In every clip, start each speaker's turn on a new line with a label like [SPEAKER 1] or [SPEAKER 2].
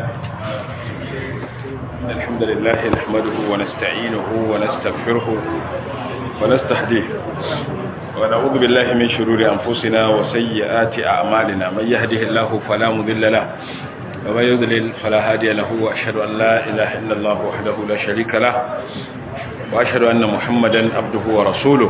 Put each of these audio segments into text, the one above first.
[SPEAKER 1] الحمد لله نحمده ونستعينه ونستغفره ونستهديه ونعوذ بالله من شرور أنفسنا وسيئات أعمالنا من يهده الله فلا مضل له ومن يضلل فلا هادي له وأشهد أن لا إله إلا الله وحده لا شريك له وأشهد أن محمدا عبده ورسوله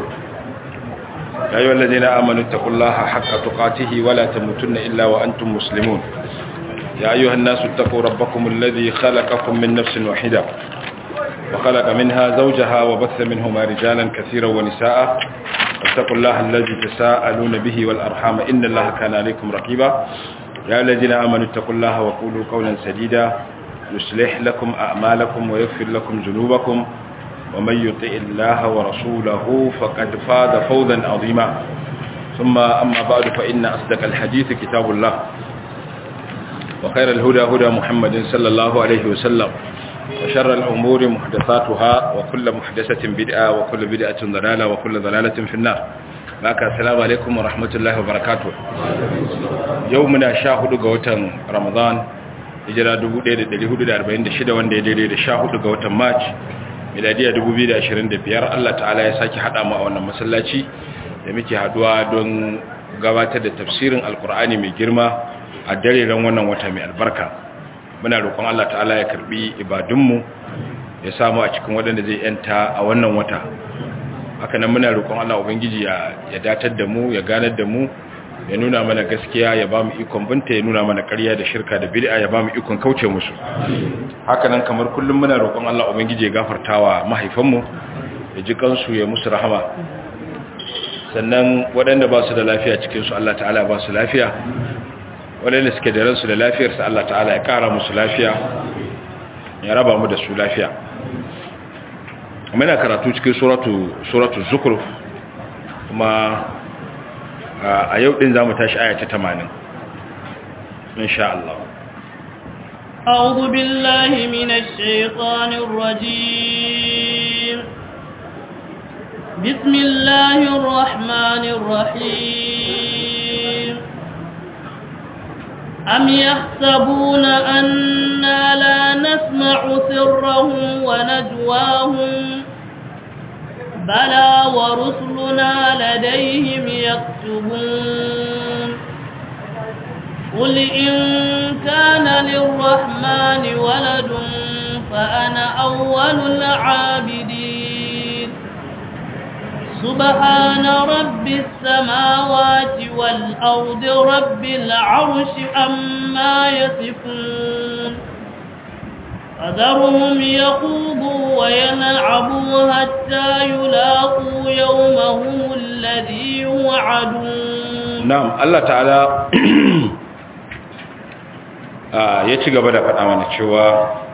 [SPEAKER 1] يا أيها الذين آمنوا اتقوا الله حق تقاته ولا تموتن إلا وأنتم مسلمون يا أيها الناس اتقوا ربكم الذي خلقكم من نفس واحدة وخلق منها زوجها وبث منهما رجالا كثيرا ونساء اتقوا الله الذي تساءلون به والأرحام إن الله كان عليكم رقيبا يا الذين آمنوا اتقوا الله وقولوا قولا سديدا يصلح لكم أعمالكم ويغفر لكم ذنوبكم ومن يطع الله ورسوله فقد فاز فوزا عظيما ثم أما بعد فإن أصدق الحديث كتاب الله وخير الهدى هدى محمد صلى الله عليه وسلم وشر الأمور محدثاتها وكل محدثة بدعة وكل بدعة ضلالة وكل ضلالة في النار السلام عليكم ورحمة الله وبركاته يومنا شاهد قوة رمضان hijira 1446 wanda ya daidai da 14 ga watan March miladiya 2025 Allah ta'ala ya saki hada mu a wannan masallaci da muke haduwa don gabatar da tafsirin alkur'ani mai girma a dare ran wannan wata mai albarka muna roƙon Allah ta'ala ya karbi ibadunmu ya samu a cikin waɗanda zai yanta a wannan wata haka nan muna roƙon Allah ubangiji ya datar da mu ya ganar da mu ya nuna mana gaskiya ya ba mu ikon binta ya nuna mana ƙarya da shirka da bid'a ya ba mu ikon kauce musu haka nan kamar kullum muna roƙon Allah ubangiji ya gafartawa mahaifanmu ya ji kansu ya musu rahama sannan waɗanda ba su da lafiya cikin su Allah ta'ala ba su lafiya waɗanda suke da ransu da lafiyarsu Allah ta'ala ya ƙara musu lafiya ya raba mu da su lafiya muna karatu cikin suratu zukhruf kuma a yau din zamu tashi aya ta 80 insha Allah
[SPEAKER 2] أعوذ بالله من الشيطان الرجيم بسم الله الرحمن الرحيم أم يحسبون أنا لا نسمع سرهم ونجواهم بلى ورسلنا لديهم يكتبون قل إن كان للرحمن ولد فأنا أول العابدين سبحان رب السماوات والأرض رب العرش عما يصفون فذرهم يخوضوا ويلعبوا حتى يلاقوا يومهم الذي يوعدون
[SPEAKER 1] نعم الله تعالى ya ci gaba da faɗa mana cewa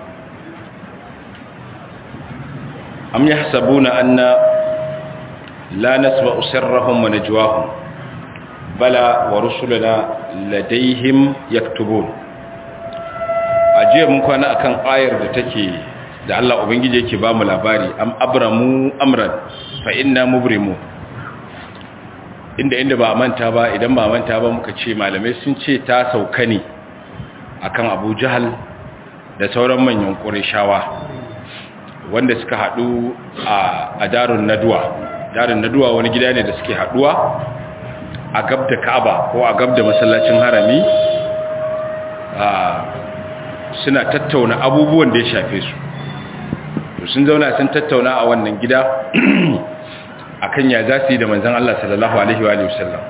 [SPEAKER 1] am yahsabuna anna la nasma'u sirrahum wa najwahum bala wa rusuluna ladayhim yaktubun ajiya mun kwana akan ayar da take da Allah ubangiji yake ba mu labari am abramu amran fa inna mubrimu inda ba manta ba idan ba manta ba muka ce malamai sun ce ta sauka ne akan Abu Jahal da sauran manyan Qurayshawa wanda suka hadu a Darun Nadwa wani gida ne da suke haduwa a gab da Ka'aba ko a gab da masallacin harami suna tattauna abubuwan da ya shafe su to sun zauna sun tattauna a wannan gida akan ya zasu yi da manzon Allah sallallahu alaihi wa sallam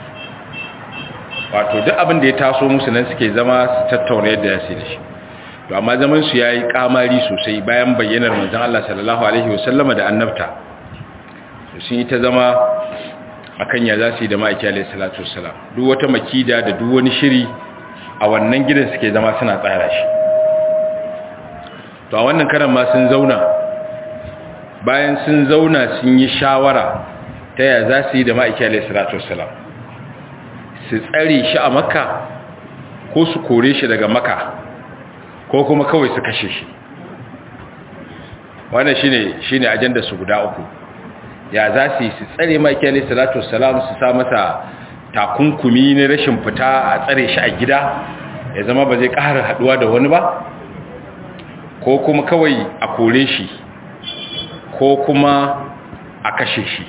[SPEAKER 1] wato duk abin da ya taso musu nan suke zama su tattauna yadda ya sai da shi to amma zaman su yayi kamari sosai bayan bayyanar manzon Allah sallallahu alaihi wa sallama da annabta to sun yi ta zama akan ya zasu yi da ma'aiki alaihi salatu wassalam duk wata makida da duk wani shiri a wannan gidan suke zama suna tsara shi to a wannan karan ma sun zauna bayan sun zauna sun yi shawara ta ya za su yi da ma'aiki alaihi salatu wassalam su tsare shi a Makka ko su kore shi daga Makka ko kuma kawai su kashe shi wannan shine ajandar su guda uku ya za su yi su tsare ma'aiki alaihi salatu wassalam su sa masa takunkumi na rashin fita a tsare shi a gida ya zama ba zai ƙara haduwa da wani ba ko kuma kawai a kore shi ko kuma a kashe shi.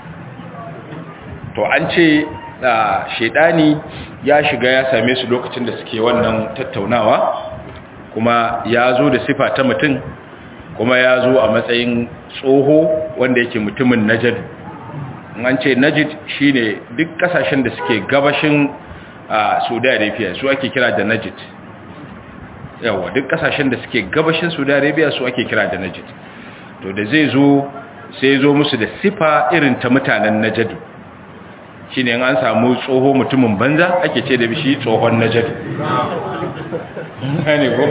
[SPEAKER 1] To an ce shedani ya shiga ya same su lokacin da suke wannan tattaunawa, kuma ya zo da sifa ta mutum, kuma ya zo a matsayin tsoho wanda yake mutumin Najd. An ce Najd shine duk kasashen da suke gabashin Saudi Arabia su ake kira da Najd. Yawa, duk kasashen da suke gabashin Saudi Arabia su ake kira da Najd. To da zai zo sai zo musu da sifa irin ta mutanen Najd. Shine in an samu tsoho mutumin banza ake ce da bishi tsohon Najd. Ne ko?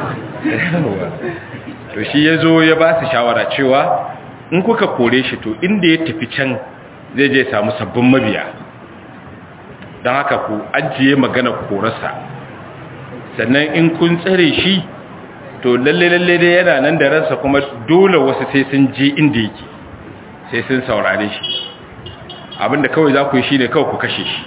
[SPEAKER 1] To shi yazo ya ba su shawara cewa in kuka kore shi to inda ya tafi can zai je samu sabbin mabiya. Don haka ku ajiye magana korarsa. Sannan in kun tsare shi to lalle dai yana nan da ransa, kuma dole wasu sai sun je inda yake, sai sun saurare shi. Abinda kawai za ku yi shine kawai ku kashe shi.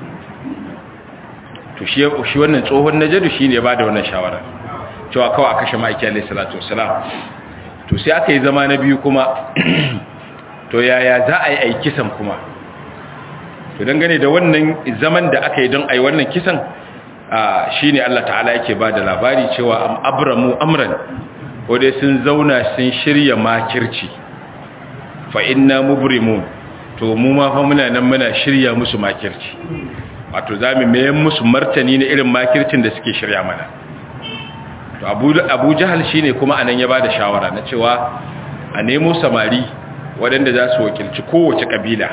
[SPEAKER 1] To shi wannan tsohon Najd shine ya bada wannan shawara cewa kawai a kashe Ma'aiki alayhi salatu wassalam. To sai aka yi zama na biyu kuma to yaya za a yi ai kisan kuma. To dangane da wannan zaman da aka yi don ai wannan kisan shine Allah ta'ala yake bada labari cewa am abramu amran, ko dai sun zauna sun shirya makirci, fa inna mubrimun, to mu ma fa muna nan muna shirya musu makirci. Wato zamu mayan musu martani na irin makircin da suke shirya mana. To Abu Jahal shine kuma anan ya bada shawara na cewa a nemo samari waɗanda za su wakilci kowace kabila,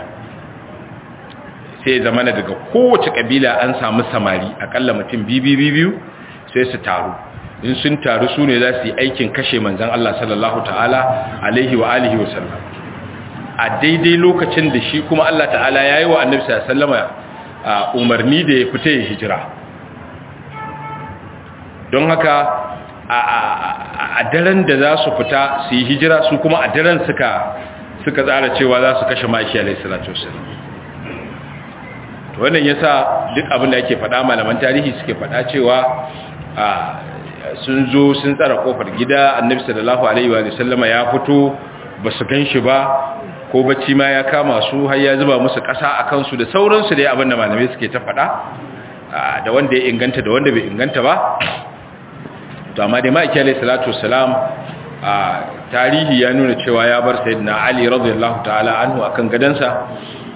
[SPEAKER 1] sai zamana daga kowace kabila an samu samari akalla mutum biyu sai su taru. In sun taru su ne za su yi aikin kashe manzon Allah sallallahu ta'ala alaihi wa alihi wa sallam a daidai lokacin da shi kuma Allah ta'ala yayi wa annabi sallallahu alaihi wasallama umarni da ya fita ya hijira. Don haka a daren da za su fita su yi hijira, su kuma a daren suka tsara cewa za su kashe Ma'aiki alaihi salatu wassalam. To wannan yasa duk abin da yake faɗa malaman tarihi suke faɗa cewa sun zo sun tsara kofar gida, annabi sallallahu alaihi wa sallama ya fito ba su gan shi ba, ko bacci ma ya kama su har ya zuba musu ƙasa a kansu da sauransu da abin da malamai suke ta faɗa, da wanda ya inganta da wanda bai inganta ba. To amma dai Ma'aiki alayhi salatu wassalam tarihi ya nuna cewa ya bar sayyidina Ali radiyallahu ta'ala anhu akan gadansa,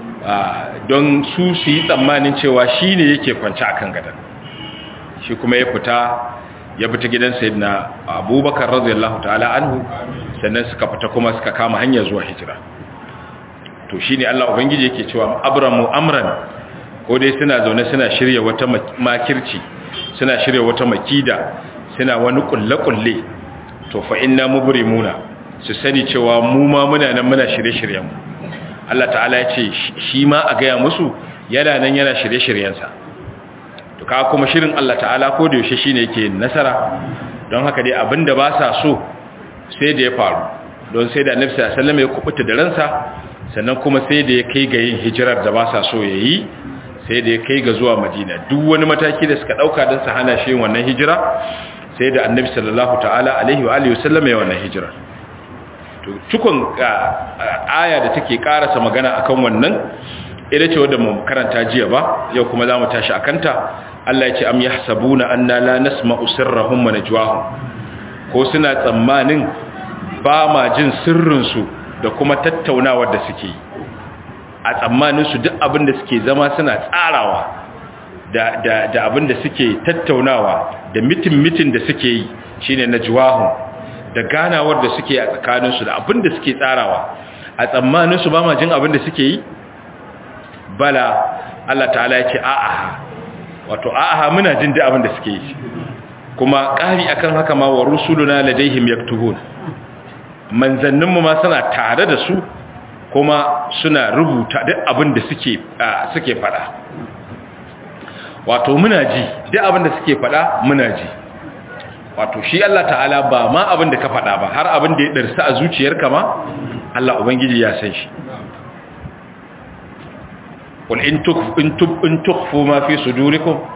[SPEAKER 1] don su yi tsammanin cewa shine yake kwance akan gadan. Shi kuma ya fita gidan sayyidina Abubakar radiyallahu ta'ala anhu, sannan suka fita kuma suka kama hanya zuwa hijira. To shine Allah ubangiji yake cewa abramu amran, ko dai suna zaune suna shirya wata makirci, suna shirya wata makida, suna wani kulle-kulle. To fa inna mubrimuna, su sani cewa mu ma muna nan muna shirye-shiryen mu. Allah ta'ala ya ce shi ma a gaya musu yana nan yana shirye-shiryensa. To kaga kuma shirin Allah ta'ala ko da yaushe shine yake nasara. Don haka dai abinda ba sa so sai da ya faru, don sai da Annabi sallallahu alaihi wasallam ya kubuta da ransa, sannan kuma sai da ya kai ga yin hijirar da ba sa so yayi, sai da ya kai ga zuwa Madina. Duk wani mataki da suka dauka don su hana shi wannan hijira, sai da Annabi sallallahu ta'ala alaihi wa alihi wasallam ya wannan hijira. To cikon aya da take karasa magana akan wannan ita ce wanda mu karanta jiya ba, yau kuma zamu tashi akanta. Allah ya ce am yahsabuna anna la nasma'u sirrahum wa najwahum, ko suna tsammanin ba ma jin sirrin su da kuma tattaunawar da suke yi. A tsammanin su duk abin da suke zama suna tsarawa da abin da suke tattaunawa, da mitin da suke yi shine najwahum, da ganawar da suke a tsakanin su da abin da suke tsarawa. A tsammanin su ba ma jin abin da suke yi. Bala, Allah ta'ala ya ce a'a, wato a'a muna jin da abin da suke yi. Kuma ƙari akan haka ma wa rusuluna ladaihim yaktubun, manzanninmu ma suna tare da su kuma suna rubuta duk abin da suke fada. Wato muna ji duk abin da suke fada muna ji. Wato shi Allah ta'ala ba ma abin da ka fada ba, har abin da ya darsa a zuciyarka ma Allah ubangiji ya san shi. qul in tukhfu ma fi sudurikum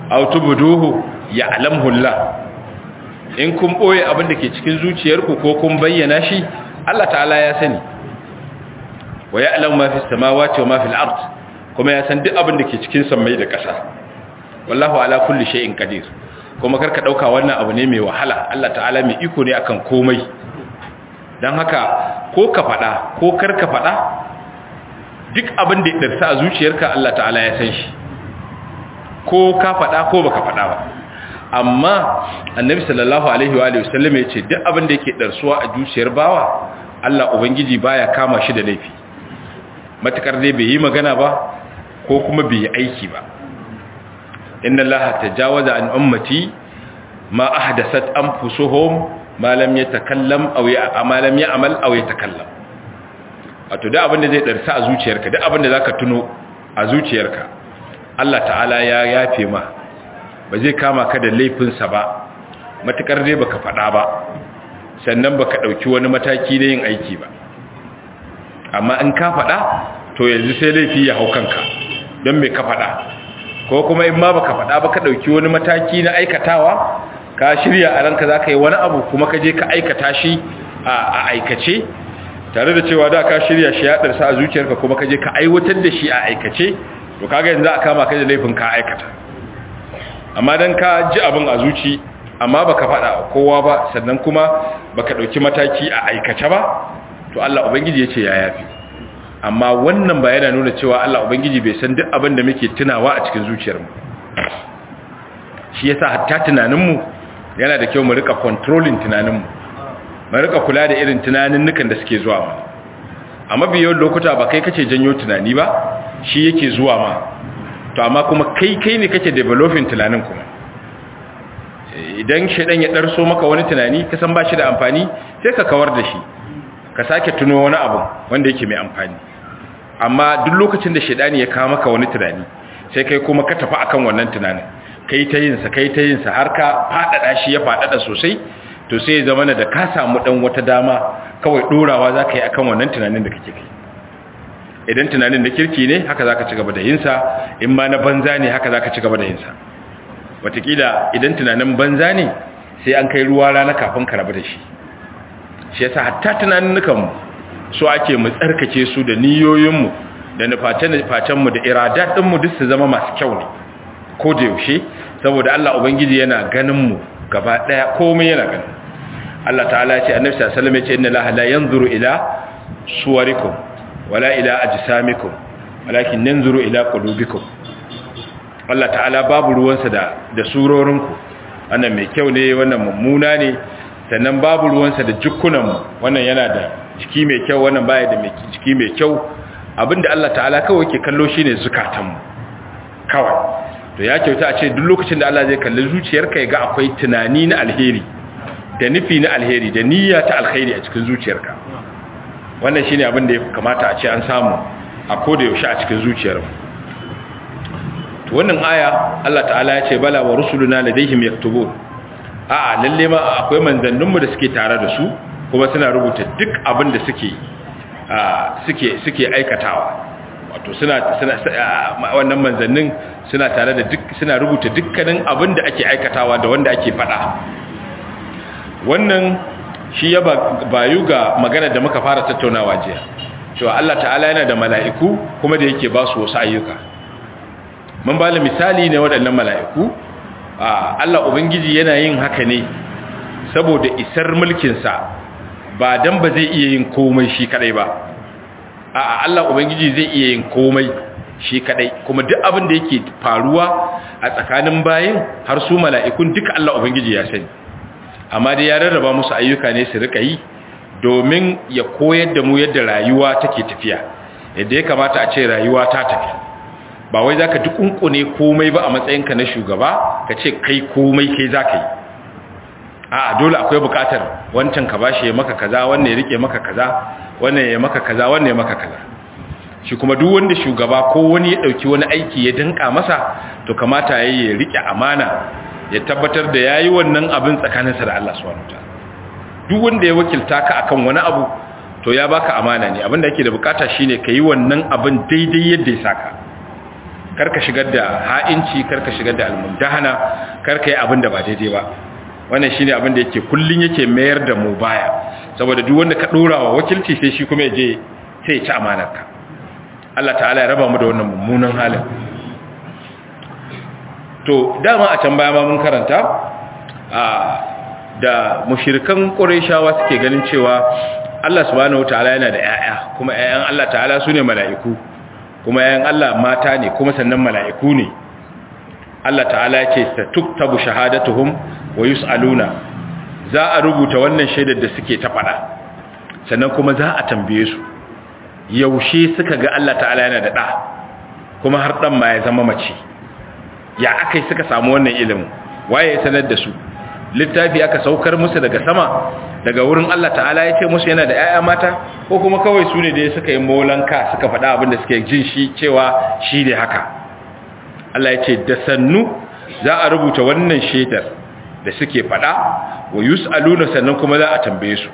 [SPEAKER 1] aw tubduhu ya'lamuhu Allah in kun boye abin da ke cikin zuciyarku ko kun bayyana shi Allah ta'ala ya sani wa ya'lamu ma fis samawati wa ma fil ard kuma ya san duk abin da ke cikin sammai da ƙasa wallahu ala kulli shay'in qadir kuma karka dauka wannan abu ne mai wahala Allah ta'ala mai iko ne akan komai dan haka ko ka fada ko karka fada duk abin da ya darsa a zuciyarka Allah ta'ala ya san shi ko ka fada ko baka fada ba amma annabi sallallahu alaihi wa alihi wasallam ya ce duk abin da yake darsuwa a zuciyar bawa Allah ubangiji baya kama shi da laifi matakar dai bai yi magana ba ko kuma bai yi aiki ba inna allaha tajawaza an ummati ma ahdathat anfusuhum ma lam yatakallam aw ya'mal aw yatakallam wato da abin da zai darsa a zuciyarka da abin da zaka tuno a zuciyarka Allah ta'ala ya yafe ma ba zai kama ka da laifin sa ba matakar dai baka fada ba sannan baka dauki wani mataki na yin aiki ba amma in ka fada to yanzu sai laifi ya hau kanka don me ka fada ko kuma in ma baka fada ba ka dauki wani mataki na aikatawa ka shirya a ranka zaka yi wani abu kuma ka je ka aikata shi a aikace tare da cewa da ka shirya shi ya darsa a zuciyarka kuma ka je ka aiwatar da shi a aikace to kaga yanzu a kama ka da laifin ka aikata amma dan ka ji abin a zuci amma baka fada kowa ba sannan kuma baka dauki mataki a aikace ba to Allah ubangiji yace ya yafi amma wannan ba yana nuna cewa Allah ubangiji bai san duk abin da muke tunawa a cikin zuciyarmu shi yasa hatta tunaninmu yana da kyau mu rika controlling tunaninmu mu rika kula da irin tunaninnukan da suke zuwa mu amma biyo lokuta ba kai kace janyo tunani ba shi yake zuwa ma to amma kuma kai ne kake developing tunanin kuma idan shedan ya darso maka wani tunani ka san ba shi da amfani sai ka kawar da shi ka sake tuno wani abu wanda yake mai amfani amma duk lokacin da shedani ya kawo maka wani tunani sai kai kuma ka tafi akan wannan tunanin kai ta yin sa har ka fadada shi ya fadada sosai to sai ya zama da ka samu dan wata dama kawai dorawa zaka yi akan wannan tunanin da kake kai idan tunanin da kirki ne haka zaka ci gaba da yin sa in ma na banza ne haka zaka ci gaba da yin sa wataƙila idan tunanin banza ne sai an kai ruwa rana kafin ka rabu da shi shi yasa hatta tunaninnukanmu so ake mu tsarkake su da niyoyinmu da nufacenmu da iradattinmu duk su zama masu kyau ne ko da yaushe saboda Allah ubangiji yana ganin mu gaba daya komai yana ganin Allah ta'ala ya ce annabi sallallahu alaihi wasallam ya ce inna allaha la yanzuru ila suwarikum wala ila ajsamikum walakin yanzuru ila qulubikum Allah ta'ala babu ruwansa da surorinku wannan mai kyau ne wannan mummuna ne sannan babu ruwansa da jikunanmu wannan yana da jiki mai kyau wannan baya da jiki mai kyau abinda Allah ta'ala kawai ke kallo shine zukatanmu kawai to ya kyauta a ce duk lokacin da Allah zai kalli zuciyarka ya ga akwai tunani na alheri da nufi na alheri da niyya ta alheri a cikin zuciyarka wannan shine abin da ya kamata a ce an samu a koda yaushe a cikin zuciyarmu to wannan aya Allah ta'ala ya ce bala wa rusuluna ladayhim yaktubun a'a lalle ma akwai manzanninmu da suke tare da su kuma suna rubuta duk abin da suke aikatawa wato wannan manzannin suna tare da suna rubuta dukkanin abin da ake aikatawa da wanda ake faɗa wannan shi ya bayu ga magana da muka fara tattaunawa jiya cewa Allah ta'ala yana da mala'iku kuma da yake ba su wasu ayyuka mun ba da misali ne waɗannan mala'iku Allah ubangiji yana yin haka ne saboda isar mulkinsa ba dan ba zai iya yin komai shi kadai ba a'a Allah ubangiji zai iya yin komai shi kadai kuma duk abin da yake faruwa a tsakanin bayin har su mala'ikun duka Allah ubangiji ya sani amma dai ya rarraba musu ayyuka ne su rika yi domin ya koyar da mu yadda rayuwa take tafiya yadda ya kamata a ce rayuwa ta tafi ba wai zaka dukunkune komai ba a matsayinka na shugaba ka ce kai komai kai zaka yi a'a dole akwai bukatar wancan ka bashi ya maka kaza wannan ya rike maka kaza wannan ya maka kaza wannan ya maka kaza shi kuma duk wanda shugaba ko wani ya dauki wani aiki ya danka masa to kamata yayi ya rike amana ya tabbatar da yayi wannan abin tsakaninsa da Allah subhanahu wataala duk wanda ya wakilta ka akan wani abu to ya baka amana ne abin da yake da bukata shine kai wannan abin daidai yadda ya saka karka shigar da ha'inci, karka shigar da almundahana, karka yi abin da ba daidai ba. Wannan shine abin da yake kullun yake mayar da mu baya, saboda duk wanda ka dora wa wakilci sai shi kuma yaje sai ya ci amanarka. Allah ta'ala ya raba mu da wannan mummunan halin. To dama a can baya ma mun karanta da mushrikan Qurayshawa suke ganin cewa Allah subhanahu wataala yana da ƴaƴa, kuma ƴaƴan Allah ta'ala sune mala'iku, kuma ƴaƴan Allah mata ne, kuma sannan mala'iku ne. Allah ta'ala ya ce satuktabu shahadatuhum wa yus'aluna, za a rubuta wannan shaidar da suke ta faɗa, sannan kuma za a tambaye su yaushe suka ga Allah ta'ala yana da ɗa, kuma har ɗan ma ya zama mace. Ya akai suka samu wannan ilimin, waye ya sanar da su? Littafi aka saukar musu daga sama, daga wurin Allah ta'ala ya ce musu yana da 'ya'ya mata, ko kuma kawai su ne da suka yi molanka suka faɗa abin da suke jin shi cewa shi ne haka. Allah ya ce da sannu za a rubuta wannan shaidar da suke faɗa, wa yus'aluna, sannan kuma za a tambaye su.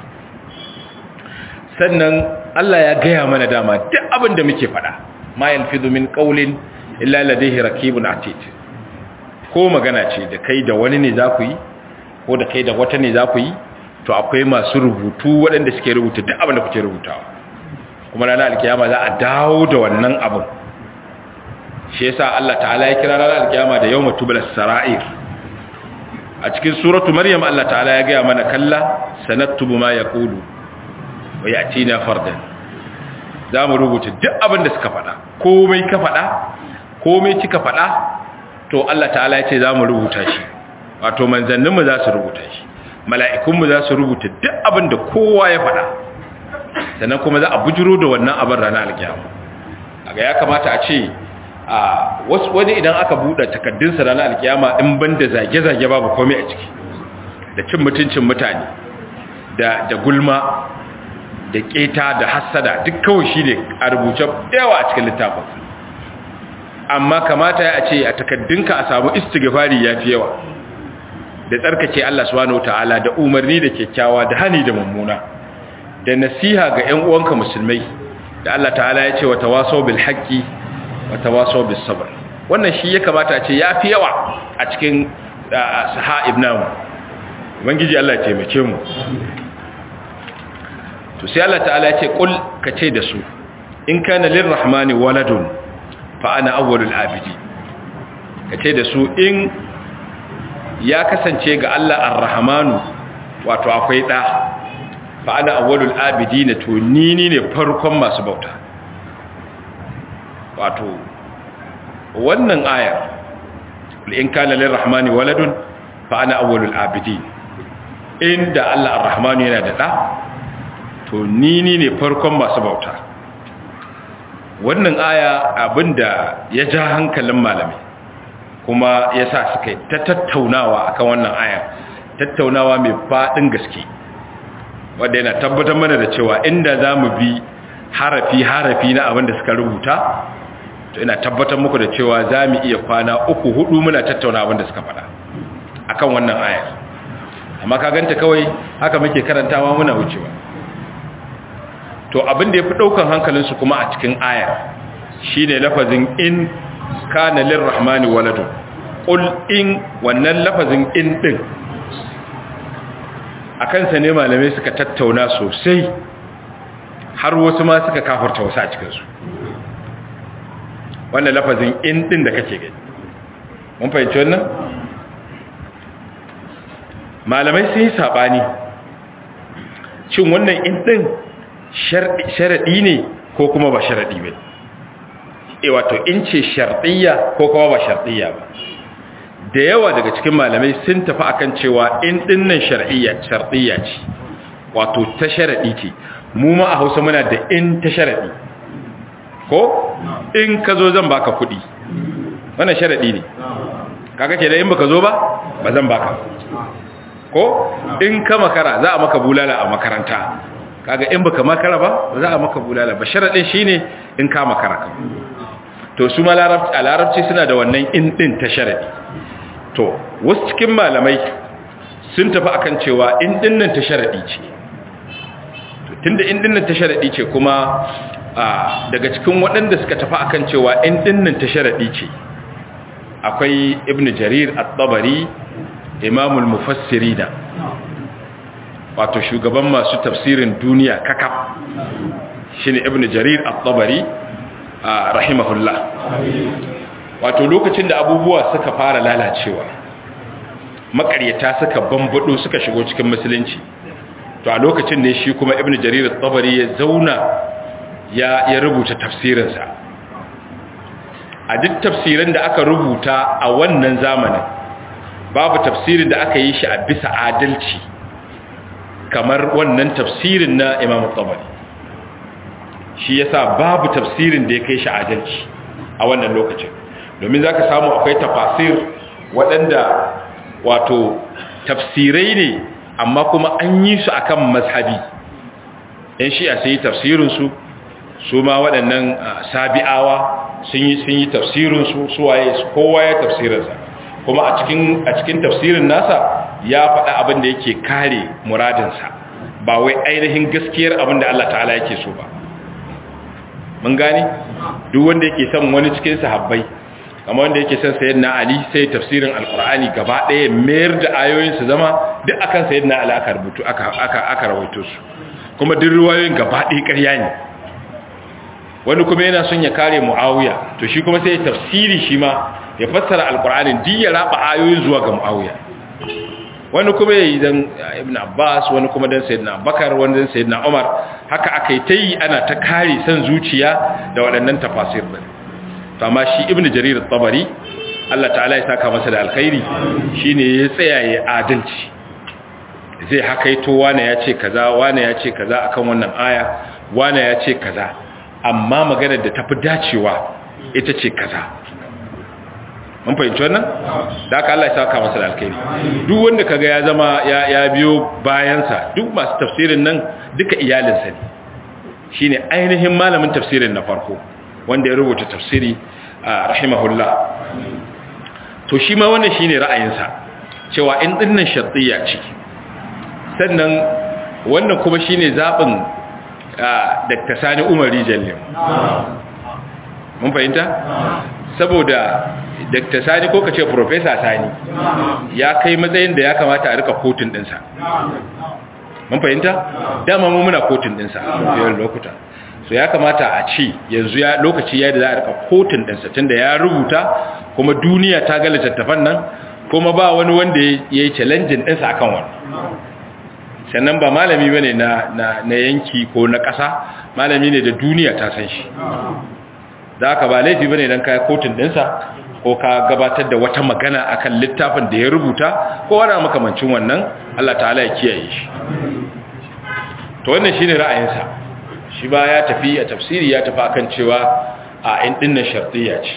[SPEAKER 1] Sannan Allah ya gaya mana dama duk abin da muke faɗa, ma yalfizu min qawlin illa ladayhi raqibun atid. Ko magana ce da kai da wani ne za ku yi, ko da kai da wata ne za ku yi, to akwai masu rubutu waɗanda suke rubuta duk abin da kuke rubutawa, kuma ranar alkiyama za a dawo da wannan abin. Shi yasa Allah ta'ala ya kira ranar alkiyama da yawma tublas sara'ir. A cikin suratu Maryam Allah ta'ala ya gaya mana kalla sanaktubu ma yaqulu wa yatina fardan. Za mu rubuta duk abin da suka faɗa, komai ka faɗa, komai kika faɗa, to Allah ta'ala ya ce za mu rubuta shi. Wato manzanninmu za su rubuta shi, mala'ikunmu za su rubuta duk abin da kowa ya faɗa, sannan kuma za a bujiro da wannan abin ranar alkiyama. Aga ya kamata a ce wani idan aka buɗe takaddunsa ranar alkiyama in ban da zage-zage babu komai a ciki, da cin mutuncin mutane, da gulma, da keta, da hassada, duk kawai shi ne a rubuce yawa a cikin littafin. Amma kamata ya ce a takaddunka a samu istighfari ya fi yawa, da tsarkake Allah subhanahu wataala, da umarni da kyakkyawa, da hani da mummuna, da nasiha ga ƴan uwanka musulmai, da Allah ta'ala ya ce wa tawasaw bil haqqi wa tawasaw bis sabr. Wannan shi ya kamata a ce ya fi yawa a cikin sahaib namu. Ubangiji Allah ya taimake mu. To sai Allah ta'ala ya ce qul kace da su in kana lirrahmani waladun fa ana awwalul abidi. Kace da su in ya kasance ga Allah ar-rahmanu wato akwai da, fa ana awwalul abidin, to ni ne farkon masu bauta. Wato wannan ayar in kana lirrahmani waladun fa ana awwalul abidin, inda Allah ar-rahmanu yana da da, to ni ne farkon masu bauta. Wannan aya abinda ya ja hankalin malami kuma ya sa suka yi ta tattaunawa akan wannan aya, tattaunawa mai faɗin gaske, wanda yana tabbatar mana da cewa inda za mu bi harafi na abinda suka rubuta, to ina tabbatar muku da cewa za mu iya kwana 3-4 muna tattauna abinda suka faɗa akan wannan aya. Amma ka ganta kawai haka muke karantawa muna wucewa. To abin da ya fi ɗaukan hankalinsu kuma a cikin ayar shi ne lafazin in kana lirrahmani waladun. Ƙul in, wannan lafazin in ɗin a kansa ne malamai suka tattauna sosai, har wasu ma suka kafarta wasu a cikinsu. Wannan lafazin in ɗin da kake gani, mun fahimci wannan? Malamai sun yi saɓani cin wannan in ɗin sharaɗi ne ko kuma ba sharaɗi ba. Wato in ce sharɗiyya ko kuma ba sharɗiyya ba. Da yawa daga cikin malamai sun tafi akan cewa in ɗinnan sharɗiyya ce, wato ta sharaɗi ce. Mu ma a Hausa muna da in ta sharaɗi, ko in ka zo zan baka kuɗi, wannan sharaɗi ne. Kaga ke da in baka zo ba zan baka, ko in ka makara za a maka bulala a makaranta, kaga in baka makara ba za a maka bulala ba. Sharadin shine in ka makara. To su ma a larabci suna da wannan in din ta sharadi. To wasu cikin malamai sun tafi akan cewa in din nan ta sharadi ce. To tunda in din nan ta sharadi ce kuma daga cikin waɗanda suka tafi akan cewa in dinnan ta sharadi ce akwai ibn jarir at-tabari imamul mufassirina wato shugaban masu tafsirin duniya kakaf shine ibn jarir at-tabari rahimahullah wato lokacin da abubuwa suka fara lalacewa makaryata suka bambado suka shigo cikin musulunci to a lokacin ne shi kuma ibn jarir at-tabari ya zauna ya rubuta tafsirinsa a duk tafsirin da aka rubuta a wannan zamanin babu tafsirin da aka yi shi a bisa adalci kamar wannan tafsirin na imam at-tabari shi yasa babu tafsirin da ya kai shi adalci a wannan lokacin domin zaka samu akwai tafasir waɗanda wato tafsirai ne amma kuma an yi su akan mazhabi yan shi'a sai tafsirin su ma waɗannan sabi'awa sun yi tafsirin su waye kowa ya tafsirinsa kuma a cikin tafsirin nasa ya faɗa abin da yake kare muradinsa ba wai ainihin gaskiyar abin da Allah ta'ala yake so ba mun gane duk wanda yake son wani cikin sahabbai kamar wanda yake son sayyidina Ali sai tafsirin alqur'ani gaba ɗaya mayar da ayoyin su zama duk akan sayyidina Ali aka rubutu aka rawaito su kuma duk riwayoyin gaba ɗaya ƙarya ne wani kuma yana son ya kare Muawiya to shi kuma sai tafsiri shi ma ya fassara alqur'anin duk ya raba ayoyin zuwa ga Muawiya wani kuma yayi dan Ibn Abbas wani kuma dan sayyidina Bakar wani dan sayyidina Umar haka akai tayi ana ta kare san zuciya da waɗannan tafasir din to amma shi Ibn Jarir at-Tabari Allah ta'ala ya saka masa da alkhairi shine ya tsaya ya adalci zai hakaito wane ya ce kaza wane ya ce kaza akan wannan aya wane ya ce kaza amma maganar da tafi dacewa ita ce kaza mun fahimci wannan da haka Allah ya saka masa da alkhairi duk wanda kaga ya zama ya biyo bayansa duk masu tafsirin nan duka iyalinsa ne shine ainihin malamin tafsirin na farko wanda ya rubuta tafsiri rahimahullah to shi ma wannan shine ra'ayinsa cewa in dinnan shartiyya ce sannan wannan kuma shine zabin Dr. Sani Umar Jallim mun fahimta saboda Dr. Sani ko kace Professor Sani ya kai matsayin da ya kamata a rika kotun dinsa mun fahimta dama mu muna kotun dinsa a yawan lokuta so ya kamata a ci yanzu lokaci ya da za a rika kotun dinsa tunda ya rubuta kuma duniya ta ga littattafan nan kuma ba wani wanda yayi challenge dinsa akan wannan sannan ba malami bane na yanki ko na ƙasa malami ne da duniya ta san shi da haka ba laifi bane dan kai kotun dinsa ko ka gabatar da wata magana akan littafin da ya rubuta ko wani makamancin wannan Allah ta'ala ya kiyaye shi to wannan shine ra'ayinsa shi ba ya tafi a tafsiri ya tafi akan cewa a in dinnan shartiyya ce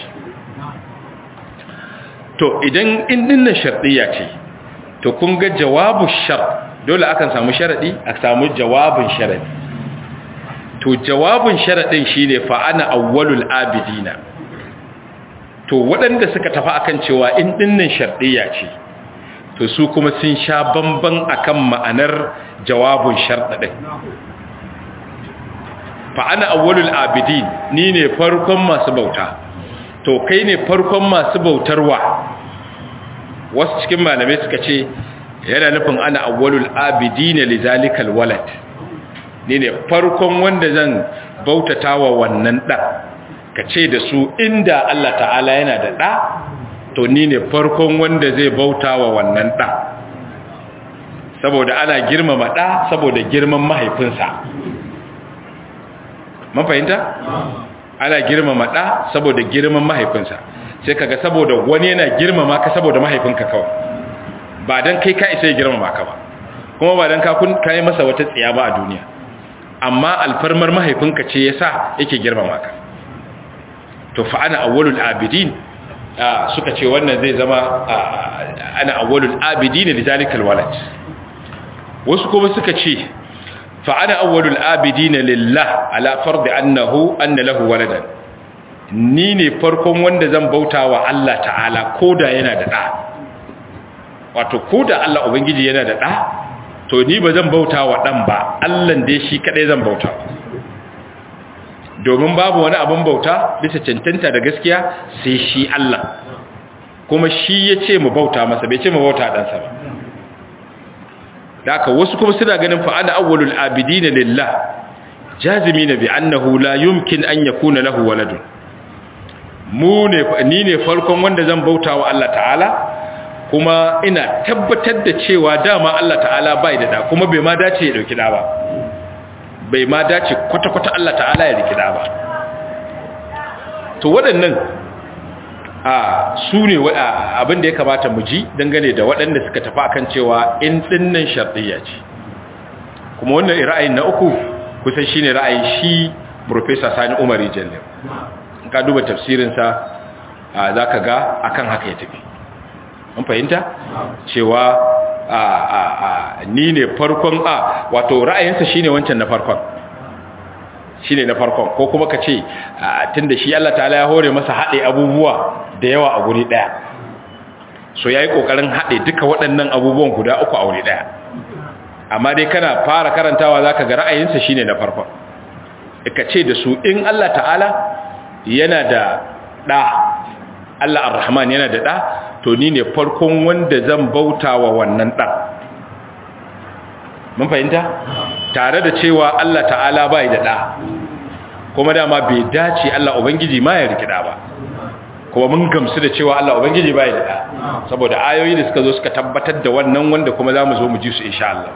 [SPEAKER 1] to idan in dinnan shartiyya ce to kun ga jawabu shart dole akan samu sharadi a samu jawabin sharadi to jawabin sharadin shine fa ana awwalul abidina to waɗanda suka tafi akan cewa in dinnan shardiya ce to su kuma sun sha bamban akan ma'anar jawabin sharadin fa ana awwalul abidin ni ne farkon masu bauta to kai ne farkon masu bautarwa wasu cikin malamai suka ce yana nufin ana awwalul abidina lizalikal walad ni ne farkon wanda zan bautatawa wannan da kace da su inda Allah ta'ala yana da da to ni ne farkon wanda zai bautawa wannan da saboda ana girmama da saboda girman mahaifinsa mun fahimta ana girmama da saboda girman mahaifinsa sai kaga saboda wani yana girmama ka saboda mahaifinka kawai ba dan kai ka isa ya girmama ka ba kuma ba dan ka kai masa wata tsiya ba a duniya amma alfarmar mahaifinka ce yasa yake girmama ka to fa ana awwalul abidin suka ce wannan zai zama ana awwalul abidin lizalikal walad wasu kuma suka ce fa ana awwalul abidin lillah ala fardi annahu anna lahu waladan ni ne farkon wanda zan bautawa Allah ta'ala koda yana da da wato koda Allah ubangiji yana da da to ni ba zan bautawa dan ba Allah dai shi kadai zan bauta domin babu wani abin bauta bisa cancanta da gaskiya sai shi Allah, kuma shi ya ce mu bauta masa, bai ce mu bauta ɗansa ba. Da aka wasu kuma suna ganin fa'ana awwalul abidina lillah jazimina bi annahu la yumkin an yakuna lahu waladun. Ni ne farkon wanda zan bauta wa Allah ta'ala, kuma ina tabbatar da cewa dama Allah ta'ala bai da da, kuma bai ma dace ya dauki da ba, bai ma dace kwata-kwata Allah ta'ala ya riki da ba. To waɗannan su ne abin da ya kamata mu ji dangane da waɗanda suka tafi akan cewa in dinnan shartiyya ce. Kuma wannan ra'ayin na uku kusan shine ra'ayin shi Professor Sani Umar Jalil. In ka duba tafsirinsa zaka ga akan haka ya tafi. An fahimta cewa ni ne farkon wato ra'ayinsa shine wancan na farkon, shine na farkon, ko kuma ka ce tunda shi Allah ta'ala ya hore masa haɗe abubuwa da yawa a guri ɗaya, so yayi kokarin haɗe duka waɗannan abubuwan guda uku a wuri ɗaya. Amma dai kana fara karantawa zaka ga ra'ayinsa shine na farkon. Ka ce da su in Allah ta'ala yana da ɗa, Allah ar-Rahman yana da ɗa, to ni ne farkon wanda zan bauta wa wannan ɗan. Mun fahimta? Tare da cewa Allah ta'ala bai da ɗa, kuma dama bai dace Allah Ubangiji ma ya rikida ba, kuma mun gamsu da cewa Allah Ubangiji bai da ɗa, saboda ayoyi da suka zo suka tabbatar da wannan, wanda kuma za mu zo mu ji su insha Allah.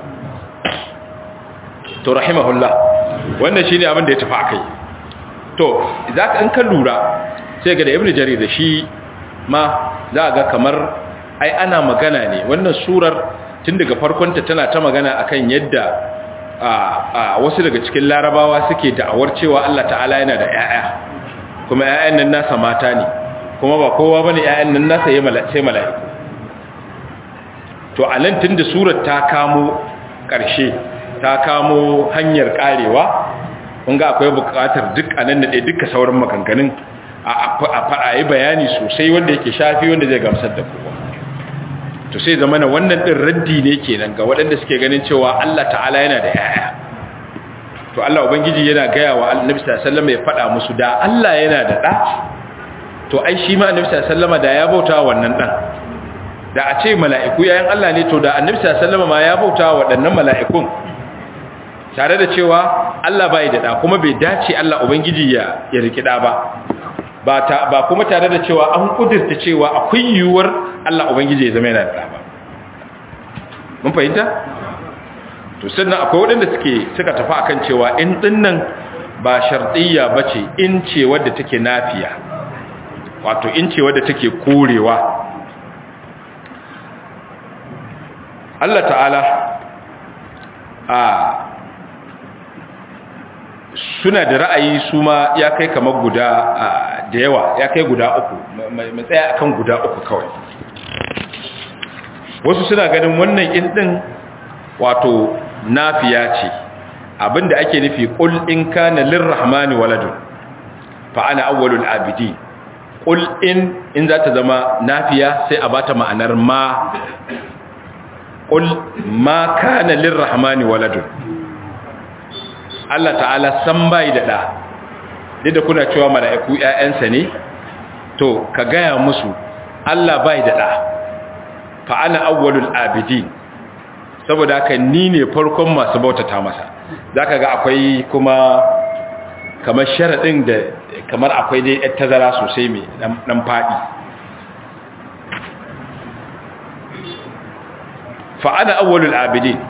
[SPEAKER 1] To rahimahullah, wannan shine abin da ya tafi akai. To zaka in ka lura sai ga da Ibn Jarir da shi ma za ga kamar ai ana magana ne, wannan surar tun daga farkonta tana ta magana akan yadda wasu daga cikin larabawa suke da'awar cewa Allah ta'ala yana da ƴaƴa, kuma ƴaƴan nan nasa mata ne, kuma ba kowa bane ƴaƴan nan nasa sai mala'iku. To anan tunda surar ta kamo ƙarshe, ta kamo hanyar karewa, kun ga akwai buƙatar duk anan da duka sauran maganganun a faɗa bayani sosai wanda yake shafi, wanda zai gamsar da kowa. To sai zamana wannan din raddi ne kenan ga waɗanda suke ganin cewa Allah ta'ala yana da yaya. To Allah Ubangiji yana gaya wa Annabi sallallahu alaihi wasallam ya faɗa musu da Allah yana da ɗa, to ai shi ma Annabi sallallahu alaihi wasallam da ya bauta wannan ɗan. Da a ce mala'iku yayin Allah ne, to da Annabi sallallahu alaihi wasallam ma ya bauta wa waɗannan mala'ikun, tare da cewa Allah bai da ɗa, kuma bai dace Allah Ubangiji ya riki ɗa ba kuma tare da cewa an kudirta cewa akwai yiwuwar Allah Ubangiji ya zama yana da ba. Mun fahimta? To sannan akwai waɗanda suka tafi akan cewa in dinnan ba shartiyya bace, in ce wadda take nafiya, wato in ce wadda take korewa. Allah ta'ala suna da ra'ayi su ma ya kai kamar guda da yawa, ya kai guda uku, mai tsaya akan guda uku kawai. Wasu suna ganin wannan in din wato nafiya ce, abinda ake nufi qul in kana lirrahmani waladun fa ana awwalul abidin. Qul in za ta zama nafiya sai a bata ma'anar ma, qul ma kana lirrahmani waladun. Allah ta'ala san bai da ɗa, duk da kuna cewa mala'iku ‘ya'yansa ne, to ka gaya musu Allah bai da ɗa, fa'ana awwalul abidin, saboda haka ni ne farkon masu bautata masa. Za ka ga akwai kuma kamar sharaɗin da kamar akwai dai ‘yar tazara sosai mai ɗan faɗi. Fa'ana awwalul abidin,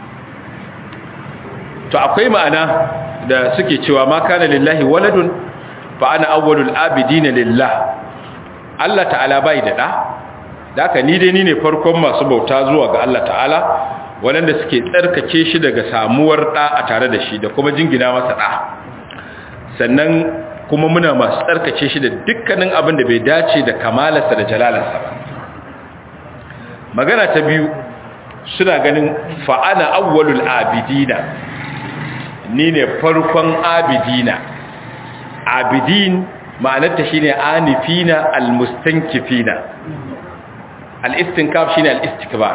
[SPEAKER 1] to akwai ma'ana da suke cewa ma kana lillahi waladun fa ana awwalul abidina lillah. Allah ta'ala bai da da, haka ni dai ni ne farkon masu bauta zuwa ga Allah ta'ala, wanda suke tsarkake shi daga samuwar da a tare da shi da kuma jingina masa da. Sannan kuma muna masu tsarkake shi da dukkanin abin da bai dace da kamalarsa da jalalarsa ba. Magana ta biyu, suna ganin fa ana awwalul abidina, ni ne farkon abidina. Abidin ma'anarta shine anifina almustankifina, al-istinkaf shine al-istikbar,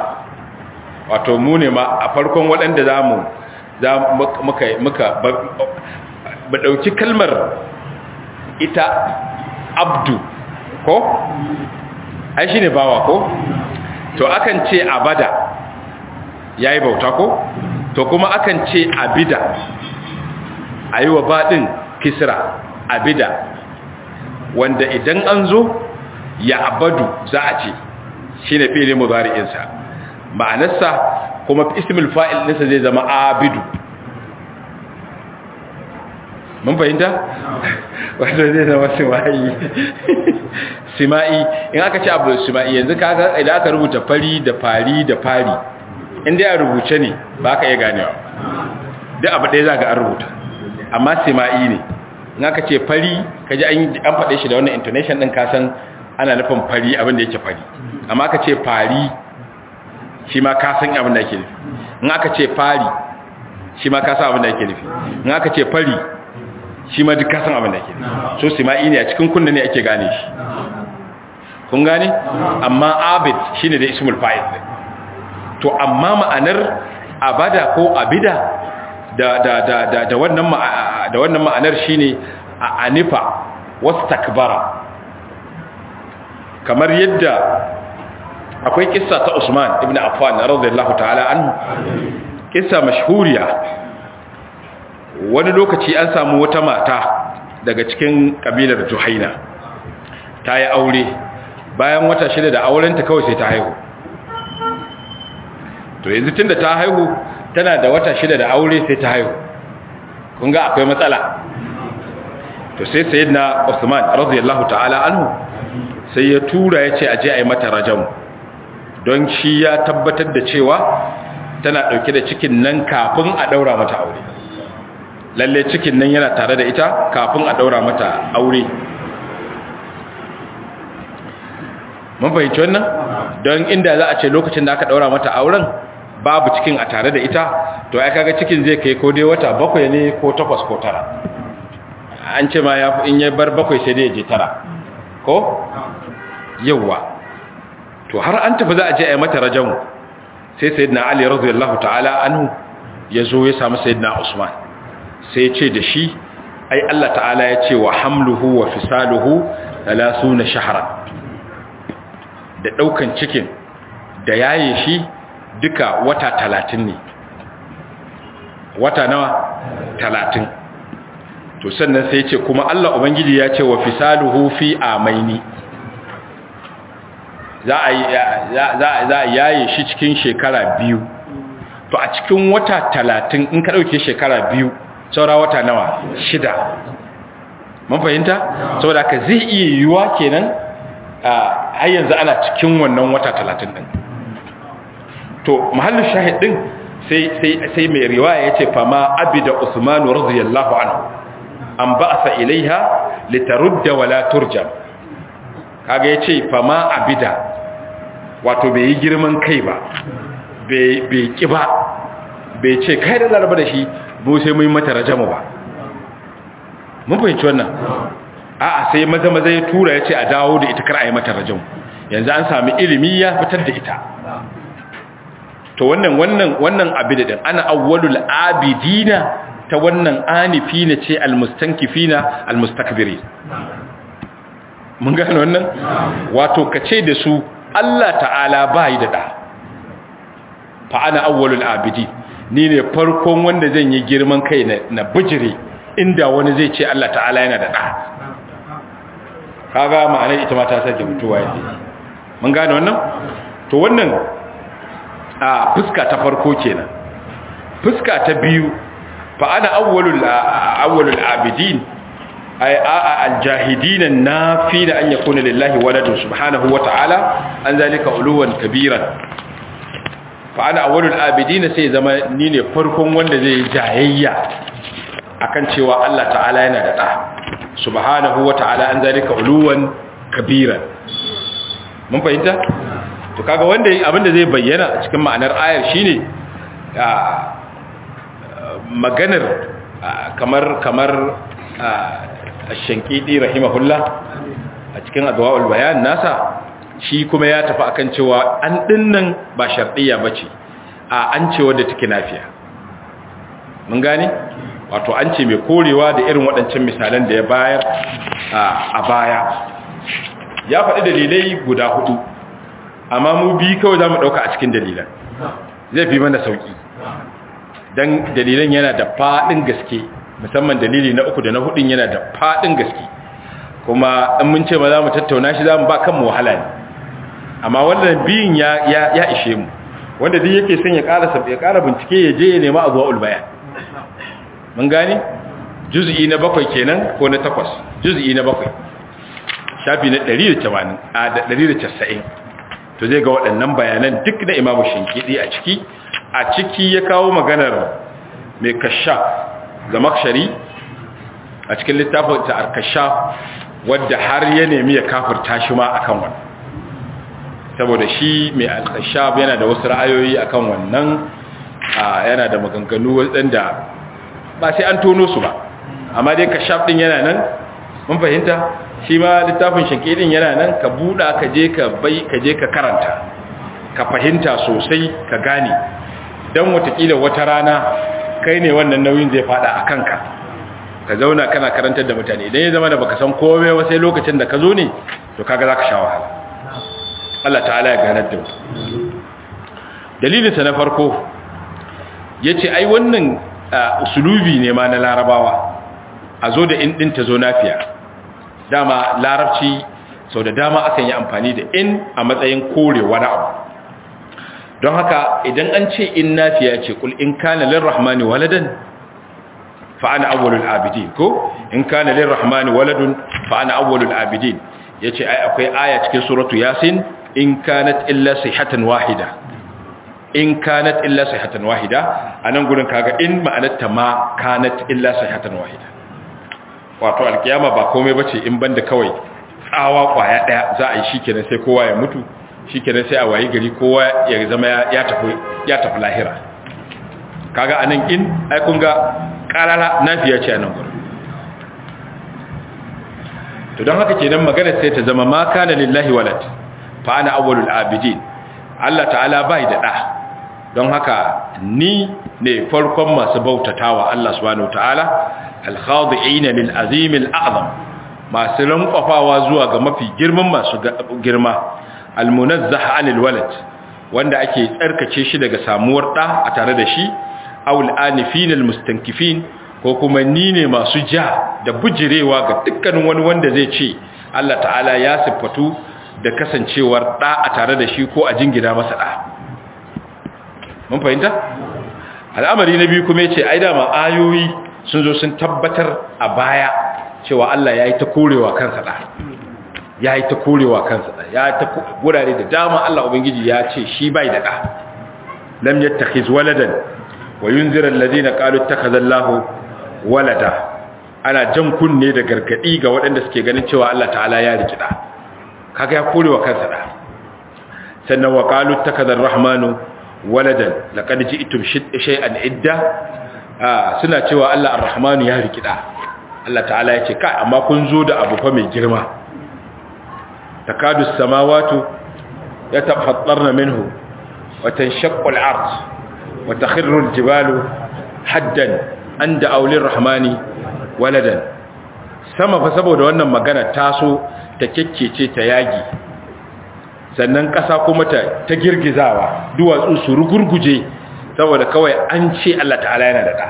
[SPEAKER 1] wato mu ne ma a farkon waɗanda muka ba dauki kalmar ita abdu ko ai shine bawa ko to akan ce abada yayi bauta ko to kuma akan ce abida ayiwa badin kisra abida wanda idan an zo ya abadu za a ce shine fi'il mudari'in sa ma'anarsa kuma ismul fa'il ɗinsa zai zama abidu mun fahimta wanda zai zama sima'i in aka ce abu sima'i yanzu kaga idan aka rubuta fari da fari da fari inda ya rubuce ne ba ka iya ganewa duk abu ɗaya za ga an rubuta amma sima'i ne in aka ce fari kaji an faɗe shi da wannan intonation ɗin kasan ana nufin fari abin da yake fari amma aka ce fari shi ma kasan abin da yake nufi in aka ce fari shi ma kasan abin da yake nufi in aka ce fari shi ma duk kasan abin da yake nufi so sima'i ne a cikin kunna ne ake gane shi kun gane amma abid shine da ismul fa'il to amma ma'anar abada ko abida da wannan ma'anar shine anifa wastakbara kamar yadda akwai kissa ta Usman ibn Affan radiyallahu ta'ala anhu kissa mashhuriya wani lokaci an samu wata mata daga cikin kabilar Juhaina ta yi aure bayan wata 6 da aurenta kawai sai ta haihu to yanzu tunda ta haihu tana da wata 6 da aure sai ta haihu kun ga akwai matsala to sai sayyidina Usman radiyallahu ta'ala anhu sai ya tura ya ce aje a yi mata rajam don shi ya tabbatar da cewa tana dauke da cikin nan kafin a daura mata aure lalle cikin nan yana tare da ita kafin a daura mata aure mun fahimci wannan don inda za a ce lokacin da aka daura mata auren babu cikin a tare da ita to ai kaga cikin zai kai ko dai wata 7 ne ko 8 ko 9 an ce ma in ya bar 7 sai dai ya je 9 ko yawa to har an tafi za a je a yi mata rajamu sai sayyidina Ali radiyallahu ta'ala anhu ya zo ya samu sayyidina Usman sai ya ce da shi ai Allah ta'ala ya ce wa hamluhu wa fisaluhu 30 shahran da daukan cikin da yaye shi duka wata 30 ne wata nawa 30 to sannan sai ya ce kuma Allah ubangiji ya ce wa fisaluhu fi amaini za a yaye shi cikin shekara 2 to a cikin wata 30 in ka dauke shekara 2 saura wata nawa 6 mun fahimta saboda ka zai iya yiwuwa kenan har yanzu ana cikin wannan wata 30 din to mahallin shahid din sai mai riwaya yace fa ma abida Usman radiyallahu anhu an ba'atha ilaiha litarudda wala turjam kaga yace fa ma abida wato bai yi girman kai ba bai ki ba bai ce kai da laraba da shi bo sai mun mata rajamu ba mun fahimci wannan a'a sai maza ya tura yace a dawo da ita kar a yi mata rajamu yanzu an sami ilimi ya fitar da ita to wannan abida din ana awwalul abidina ta wannan anifina ce almustankifina almustakbiri mun gane wannan wato kace da su Allah ta'ala bai da da fa ana awwalul abidi ni ne farkon wanda zan yi girman kai na bijire inda wani zai ce Allah ta'ala yana da da kaga ma'anar ita ma ta sake mutuwa yake mun gane wannan to wannan a fuska ta farko kenan fuska ta biyu fa ana awwalul abidin ay al-jahidin an-nafi da an yakuna lillahi waladun subhanahu wa ta'ala an zalika uluwan kabiran fa ana awwalul abidin sai zama ni ne farkon wanda zai jayayya akan cewa Allah ta'ala yana da da subhanahu wa ta'ala an zalika uluwan kabiran mun fahimta to kaga wanda abinda zai bayyana a cikin ma'anar ayar shine maganar kamar Ash-Shankidi rahimahullah a cikin Adwaul Bayan nasa shi kuma ya tafi akan cewa an dinnan ba shar'iyya bace an ce wanda take nafiya mun gane wato an ce mai korewa da irin waɗancan misalan da ya bayar a baya ya faɗi dalilai guda 4 amma mu bi kawai za mu ɗauka a cikin dalilan zai fi mana sauƙi don dalilan yana da faɗin gaske musamman dalili na 3 da na 4 yana da faɗin gaske kuma in mun ce ma za mu tattauna shi za mu ba kanmu wahala ne amma wannan biyun ya ishe mu wanda duk yake son ya ƙara bincike ya je ya nema abuwa ulbaya mun gane juz'i na 7 kenan ko na 8 juz'i na 7 shafi na 190 to zai ga waɗannan bayanan duk da Imam Shinkidi a ciki ya kawo maganar mai Kashaf Zamakshari a cikin littafin ta Al-Kashaf wadda har ya nemi ya kafirta shi ma akan wannan saboda shi mai Al-Kashaf yana da wasu ra'ayoyi akan wannan yana da maganganu waɗanda ba sai an tono su ba amma dai Kashaf din yana nan mun fahimta shi ma littafin Shinkidi yana nan ka buɗa ka je ka karanta ka fahimta sosai ka gane dan watakila wata rana kai ne wannan nauyin zai fada a kanka ka zauna kana karantar da mutane idan ya zama da baka san komai ba sai lokacin da ka zo ne to kaga zaka sha wahala Allah ta'ala ya ganar da mu dalilin sa na farko yace ai wannan usulubi ne ma na larabawa a zo da in din ta zo nafiya dama larabci sau da dama akan yi amfani da in a matsayin kore wani abu don haka idan an ce in nafiya ce kul in kana lirrahmani waladan fa ana awwalul abidin ko in kana lirrahmani waladun fa ana awwalul abidin yace ai akwai aya cikin suratu yasin in kanat illa sayhatan wahida in kanat illa sayhatan wahida anan gurin kaga in ma'anarta ma kanat illa sayhatan wahida wato alkiyama ba komai bace in banda kawai tsawa kwaya daya za a yi shikenan sai kowa ya mutu shikenan sai a wayi gari kowa ya zama ya tafi lahira kaga anan in ai kun ga karara nafiya ce anan gurin to don haka kenan magana sai ta zama ma kana lillahi walad fa ana awwalul abidin Allah ta'ala bai da da don haka ni ne farkon masu bautatawa Allah subhanahu wataala al-khadi'ina lil azim al-a'zam masu rankwafawa zuwa ga mafi girman masu girma al-munazzah 'anil walad wanda ake tsarkake shi daga samuwar da a tare da shi awul anifin al-mustankifin ko kuma ni ne masu ja da bujirewa ga dukkanin wani wanda zai ce Allah ta'ala ya siffatu da kasancewar da a tare da shi ko a jingina masa da mun fahimta al'amari na biyu kuma yace ai da ma ayoyi sun zo sun tabbatar a baya cewa Allah yayi ta korewa kansa da yayi ta korewa kansa da ya ta gurare da dama Allah ubangiji ya ce shi bai da da lam yattakhiz waladan wa yunzira alladhina qalu ittakhadha Allahu walada ana jan kunne da gargadi ga waɗanda suke ganin cewa Allah ta'ala ya riki da kaga ya korewa kansa da sannan wa qalu ittakhadha ar-rahmanu waladan laqad ji'tum shay'an idda suna cewa Allah ar-rahmanu ya riki da Allah ta'ala ya ce kai amma kun zo da abu fa mai girma takadu as-samawati yatafattarna minhu wa tanshaqqu al-ard wa takhirru al-jibalu haddan an da'aw lir-rahmani waladan sama fa saboda wannan magana taso ta kekkece ta yagi sannan ƙasa kuma ta girgizawa duwatsu su rugurguje saboda kawai an ce Allah ta'ala yana da ɗa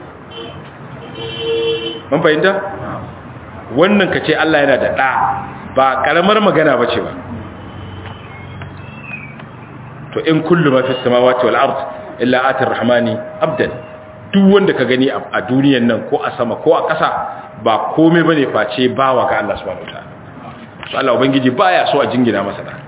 [SPEAKER 1] mun fahimta wannan ka ce Allah yana da ɗa ba ƙaramar magana ba ce ba to in kullu ma fi samawati wal ard illa ati rahmani abdan duk wanda ka gani a duniyan nan ko a sama ko a ƙasa ba komai bane face bawa ga Allah subhanahu wataala Allah ubangiji baya so a jingina masa da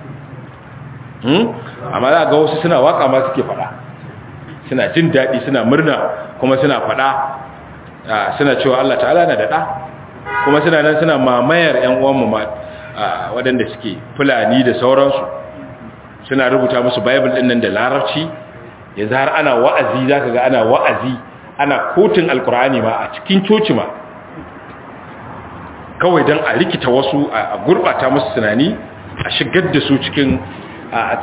[SPEAKER 1] amma za ga wasu suna waka ma suke fada suna jin daɗi suna murna kuma suna fada suna cewa Allah ta'ala na da ɗa kuma suna nan suna mamayar ƴan uwanmu ma waɗanda suke fulani da sauransu suna rubuta musu bible ɗin nan da larabci yanzu har ana wa'azi zaka ga ana wa'azi ana kotun alkur'ani ma a cikin coci ma kawai don a rikita wasu a gurɓata musu tunani a shigar da su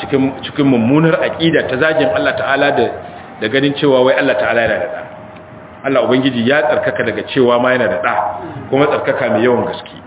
[SPEAKER 1] cikin mummunar aƙida ta zagin Allah ta'ala da ganin cewa wai Allah ta'ala yana da ɗa Allah ubangiji ya tsarkaka daga cewa ma yana da da kuma tsarkaka mai yawan gaske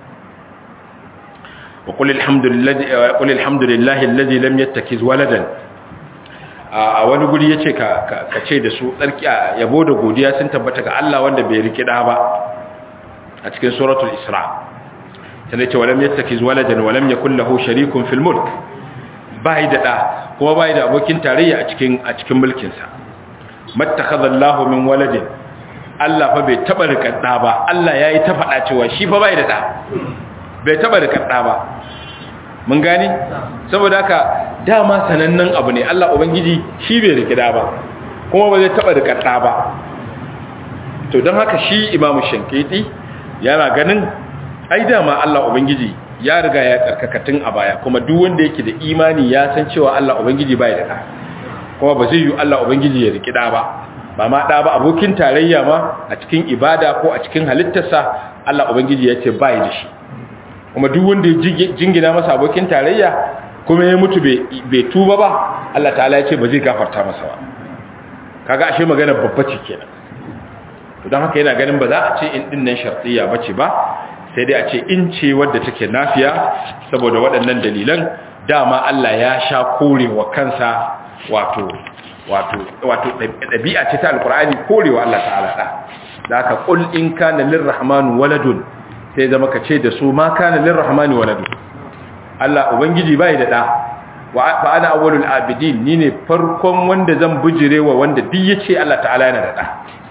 [SPEAKER 1] wa qul alhamdulillahi alladhi lam yattakhiz waladan a wani guri yace ka ce da su tsarki yabo da godiya sun tabbata ga Allah wanda bai riki da ba a cikin suratul isra sai ce walam yattakhiz waladan walam yakul lahu sharikun fil mulk bai da da kuma bai da abokin tarayya a cikin mulkin sa mattakhadha Allahu min waladin Allah fa bai taba rikar da ba Allah yayi ta fada cewa shi fa bai da da bai taba rikar da ba mun gane saboda haka dama sanannen abu ne Allah ubangiji shi bai riki da ba kuma ba zai taba rikar da ba to don haka shi Imam Shankiti yana ganin ai dama Allah ubangiji ya riga ya tsarkaka tun a baya kuma duk wanda yake da imani ya san cewa Allah ubangiji bai da da kuma ba zai yi Allah ubangiji ya riki da ba ma da ba abokin tarayya ma a cikin ibada ko a cikin halittarsa Allah ubangiji ya ce bai da shi kuma duk wanda ya jingina masa abokin tarayya kuma ya mutu bai tuba ba Allah ta'ala ya ce ba zai gafarta masa ba kaga ashe magana babba ce kenan to don haka yana ganin ba za a ce in din nan shartiyya bace ba sai dai a ce in ce wadda take nafiya saboda waɗannan dalilan dama Allah ya sha korewa kansa wato ɗabi'a ce ta alkur'ani korewa Allah ta'ala da haka qul in kana lirrahmanu waladun sai zama ka ce da su ma kana lirrahmani waladun Allah ubangiji bai da da wa fa ana awwalul abidin ni ne farkon wanda zan bujirewa wanda duk yace Allah ta'ala yana da da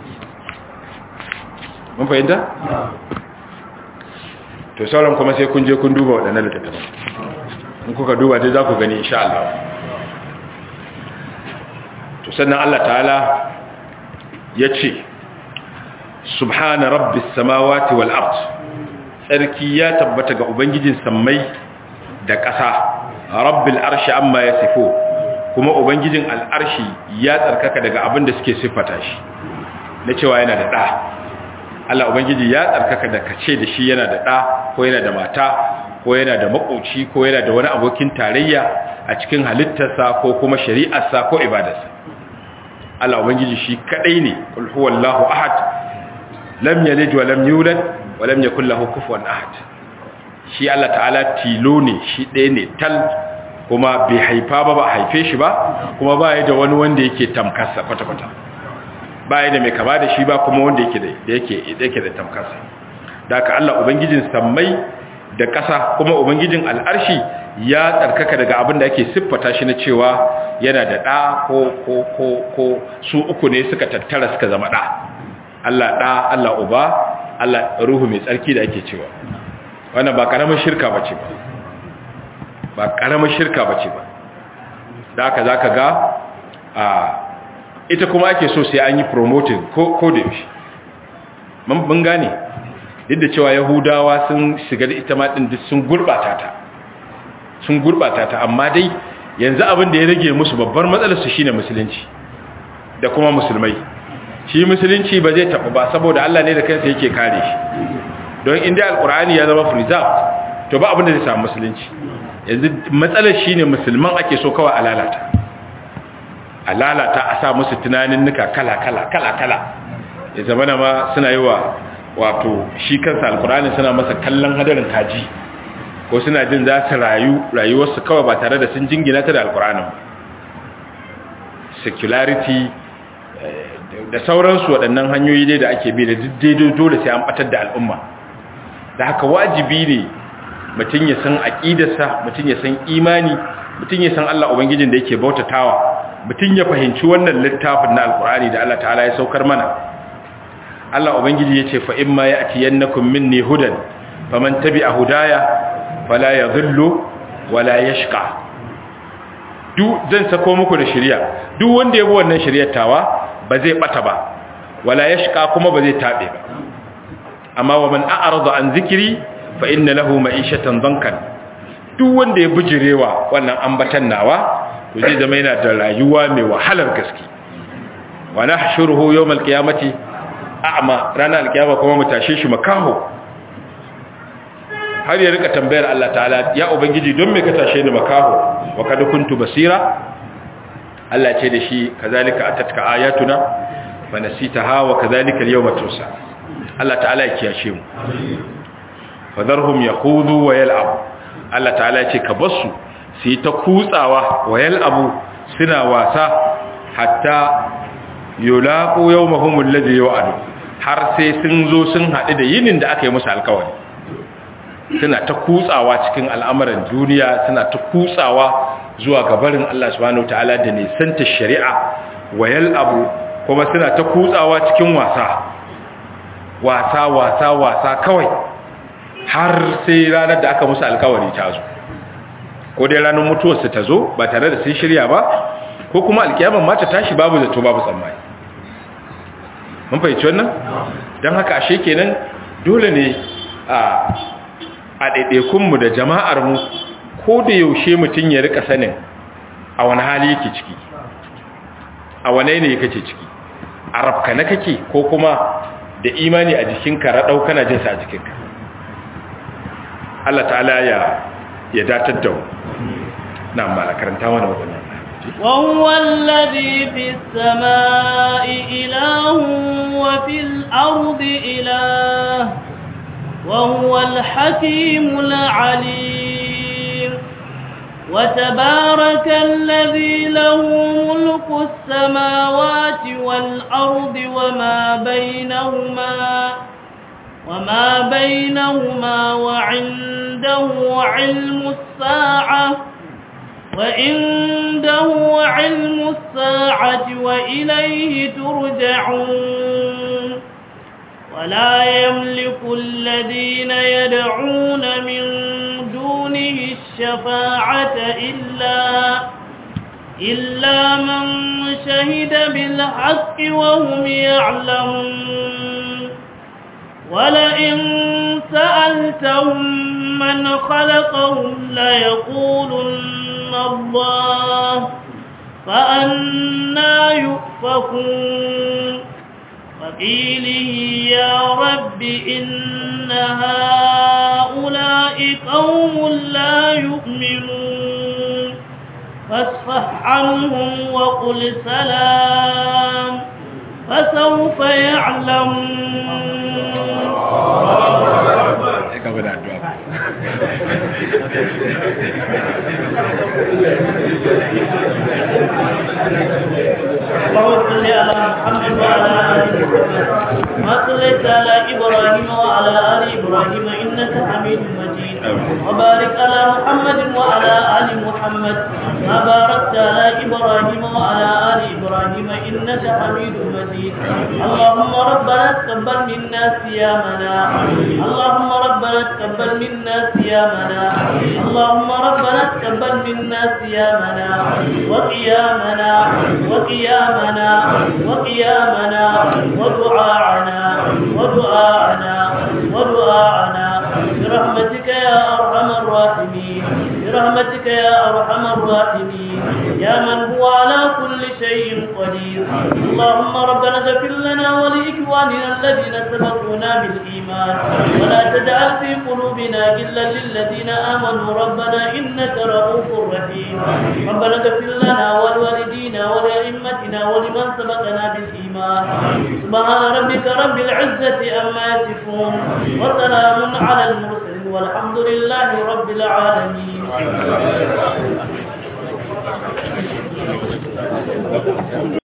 [SPEAKER 1] mun fahimta to sauran kuma sai kun je kun duba waɗannan littattafan in kuka duba dai za ku gani insha Allah to sannan Allah ta'ala ya ce subhana rabbis samawati wal ard tsarki ya tabbata ga ubangijin sammai da ƙasa rabbil arshi amma yasifu kuma ubangijin al'arshi ya tsarkaka daga abin da suke siffata shi na cewa yana da ɗa Allah ubangiji ya tsarkaka da kace da shi yana da ɗa ko yana da mata ko yana da makoci ko yana da wani abokin tarayya a cikin halittarsa ko kuma shari'arsa ko ibadarsa Allah ubangiji shi kadai ne kul huwallahu ahad lam yalid wa lam yulad wa lam yakul lahu kufuwan ahad shi Allah ta'ala tilo ne shi ɗaya ne tal kuma bai haifa ba haife shi ba kuma ba ya da wani wanda yake tamkarsa kwata-kwata ba ya da mai kama da shi ba kuma wanda yake da tamkarsa da haka Allah ubangijin sammai da ƙasa kuma ubangijin al'arshi ya tsarkaka daga abin da ake siffata shi na cewa yana da ɗa ko su uku ne suka tattara suka zama ɗa Allah ɗa Allah uba Allah ruhu mai tsarki da ake cewa wannan ba ƙaramin shirka bace ba ƙaramin shirka bace ba da haka zaka ga ita kuma ake so sai an yi promoting ko da yaushe mun gane duk da cewa yahudawa sun shiga da ita ma din duk sun gurbata ta amma dai yanzu abin da ya rage musu babbar matsalar su shine musulunci da kuma musulmai shi musulunci ba zai tafi ba saboda Allah ne da kansa yake kare shi don inda alqur'ani ya zama preserved to ba abin da zai samu musulunci yanzu matsalar shine musulman ake so kawai a lalata a sa musu tunanin nuka kala ya zamana ma suna yi wa wato shi kansa alkur'ani suna masa kallon hadarin kaji ko suna jin za su rayuwarsu kawai ba tare da sun jingina ta da alkur'anin secularity da sauransu waɗannan hanyoyi dai da ake bi da daidai dole sai an batar da al'umma da haka wajibi ne mutum ya san aƙidarsa mutum ya san imani mutum ya san Allah ubangijin da yake bautatawa mutum ya fahimci wannan littafin na alkur'ani da Allah ta'ala ya saukar mana Allah ubangiji yace fa imma ya'tiyannakum minni hudan faman tabi'a hudaya fala yadhillu wala yashqa zan sako muku da shari'a duk wanda ya bi wannan shari'ar tawa ba zai bata ba wala yashqa kuma ba zai tabe ba amma wa man a'rada an zikri fa inna lahu ma'ishatan dankan duk wanda ya bijirewa wannan ambatan nawa to zai zama yana da rayuwa mai wahalar gaske wa nahshuruhu yawm alqiyamati a'ma ranar alkiyama kuma mu tashe shi makaho har ya rika tambayar Allah ta'ala ya ubangiji don me ka tashe ni makaho wa kad kuntu basira Allah ce da shi kazalika atatka ayatuna fa nasitaha wa kadhalika al-yawma tunsa Allah ta'ala ya kiyashe mu fadarhum yaqudu wa yal'abu Allah ta'ala ya ce ka basu su yi ta kutsawa wa yal'abu suna wasa hatta yulaqu yawmahum alladhi yu'adu har sai sun zo sun haɗu da yinin da aka yi musu alkawari suna ta kutsawa cikin al'amuran duniya suna ta kutsawa zuwa gabarin Allah subhanahu ta'ala da nisanta shari'a wayal abu kuma suna ta kutsawa cikin wasa kawai har sai ranar da aka musu alkawari ta zo ko dai ranar mutuwarsu ta zo ba tare da sun shirya ba ko kuma alkiyaman ma ta tashi babu zato babu tsammani mun fahimci wannan don haka ashe kenan dole ne a ɗaiɗaikunmu da jama'armu ko da yaushe mutum ya rika sanin a wani hali yake ciki a wane ne kake ciki a rafka na kake ko kuma da imani a jikinka raɗau kana jinsa a jikinka Allah ta'ala ya datar da na mala karanta mana waɗannan
[SPEAKER 2] وهو الذي في السماء إله وفي الأرض إله وهو الحكيم العليم وتبارك الذي له ملك السماوات والأرض وما بينهما وعنده علم الساعة وإليه ترجعون ولا يملك الذين يدعون من دونه الشفاعة إلا من شهد بالحق وهم يعلمون ولئن سألتهم من خلقهم ليقولن الله فأنى يؤفكون وقيله يا رب إن هؤلاء قوم لا يؤمنون فاصفح عنهم وقل سلام فسوف يعلمون اللهم صل على محمد وعلى آل محمد ما صليت على إبراهيم وعلى آل إبراهيم إنك حميد مجيد وبارك على محمد وعلى آل محمد ما باركت على إبراهيم وعلى آل إبراهيم إنك حميد مجيد اللهم ربنا تقبل منا صيامنا اللهم ربنا تقبل منا صيامنا اللهم ربنا تقبل منا صيامنا وقيامنا ودعاءنا برحمتك يا أرحم الراحمين يا من هو على كل شيء قدير اللهم ربنا اغفر لنا ولإخواننا الذين سبقونا بالإيمان ولا تجعل في قلوبنا غلا للذين آمنوا ربنا إنك رؤوف رحيم ربنا اغفر لنا ولوالدينا ولأئمتنا ولمن سبقنا بالإيمان سبحان ربك رب العزة عما يصفون وسلام على المرسلين والحمد لله رب العالمين